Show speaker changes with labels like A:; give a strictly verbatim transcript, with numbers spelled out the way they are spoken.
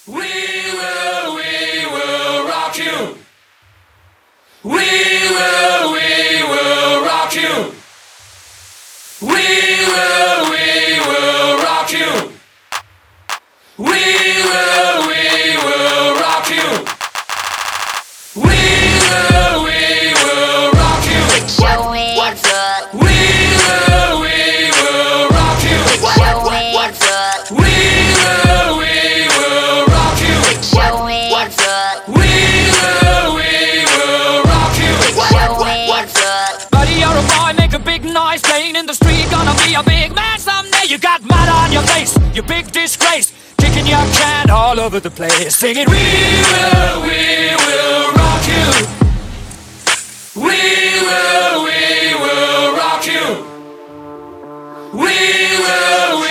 A: We will, we will rock you. We will, we will rock you. We will, we will rock you. We will, we will rock you. We will, we will rock you.
B: Put your hands up.
A: We will, we will rock you.
B: Put your hands up.
A: We will, we will rock you.
B: Put your hands up.
A: We will, we will rock you.
B: Put your hands up.
C: Buddy, you're a boy, make a big noise. Playing in the street, gonna be a big man someday. You got mud on your face, you big disgrace. Kicking your can all over the place. Singing,
A: We will, we will rock you. We will, we will rock you. We will, we